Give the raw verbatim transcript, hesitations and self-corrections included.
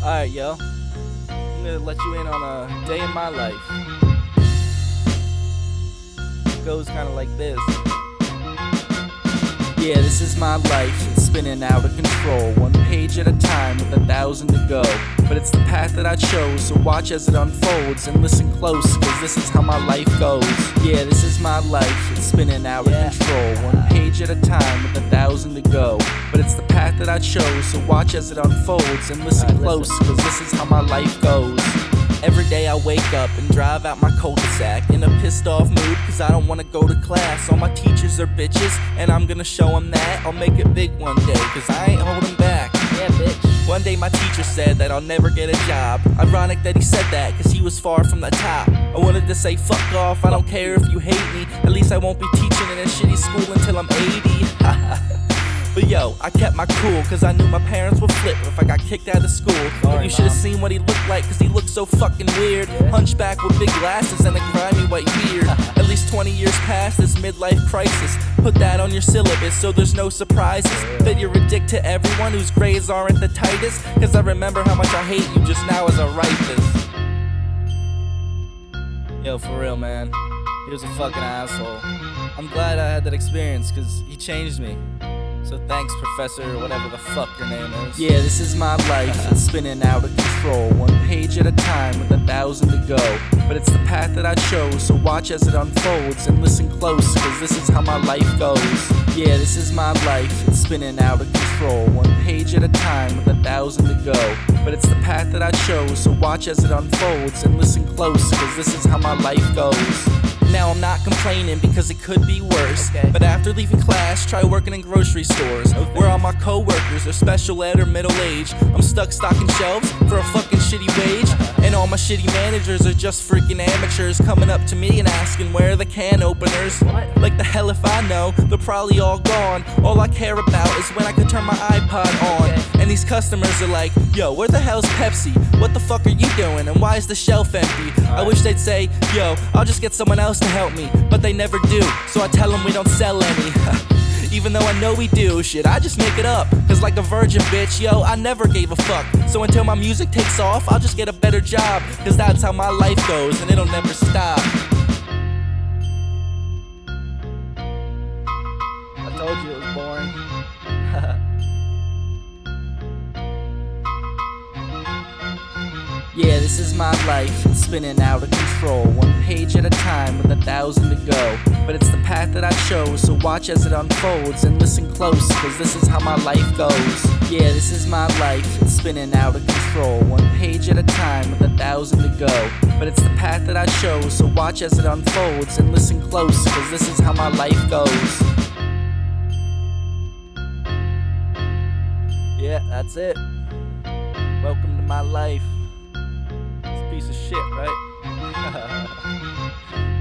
Alright, yo. I'm gonna let you in on a day in my life. It goes kinda like this. Yeah, this is my life, it's spinning out of control. One page at a time with a thousand to go. But it's the path that I chose, so watch as it unfolds and listen close, cause this is how my life goes. Yeah, this is my life, it's spinning out of control. One page at a time with a thousand to go. But it's the path that I chose, so watch as it unfolds and listen right, close, listen. Cause this is how my life goes. Every day I wake up and drive out my cul-de-sac in a pissed off mood cause I don't wanna go to class. All my teachers are bitches and I'm gonna show them that. I'll make it big one day cause I ain't holding back. Yeah, bitch. One day my teacher said that I'll never get a job. Ironic that he said that cause he was far from the top. I wanted to say fuck off, I don't care if you hate me. At least I won't be teaching in a shitty school until I'm eighty. But yo, I kept my cool cause I knew my parents would flip if I got kicked out of school. But you should've seen what he looked like cause he looked so fucking weird. Hunchback with big glasses and a grimy white beard. At least twenty years past this midlife crisis. Put that on your syllabus so there's no surprises. That you're a dick to everyone whose grades aren't the tightest. Cause I remember how much I hate you just now as I write this. Yo, for real, man. He was a fucking asshole. I'm glad I had that experience cause he changed me. So thanks, Professor, whatever the fuck your name is. Yeah, this is my life, it's spinning out of control. One page at a time with a thousand to go. But it's the path that I chose, so watch as it unfolds and listen close, cause this is how my life goes. Yeah, this is my life, it's spinning out of control. One page at a time with a thousand to go. But it's the path that I chose, so watch as it unfolds and listen close, cause this is how my life goes. Now I'm not complaining because it could be worse. Okay. But after leaving class, try working in grocery stores. Okay. Where all my co-workers are special ed or middle age. I'm stuck stocking shelves for a fucking shitty wage. And all my shitty managers are just freaking amateurs coming up to me and asking where are the can openers. What? Like the hell if I know, they're probably all gone. All I care about is when I can turn my iPod on. Okay. And these customers are like, yo, where the hell's Pepsi? What the fuck are you doing? And why is the shelf empty? Right. I wish they'd say, yo, I'll just get someone else to help me, but they never do, so I tell them we don't sell any. Even though I know we do, shit, I just make it up. Cause like a virgin bitch, yo, I never gave a fuck. So until my music takes off, I'll just get a better job. Cause that's how my life goes, and it'll never stop. I told you it was boring. Yeah, this is my life, it's spinning out of control. One page at a time with a thousand to go. But it's the path that I chose, so watch as it unfolds and listen close, cause this is how my life goes. Yeah, this is my life, it's spinning out of control. One page at a time with a thousand to go. But it's the path that I chose, so watch as it unfolds and listen close, cause this is how my life goes. Yeah, that's it. Welcome to my life. Piece of shit, right?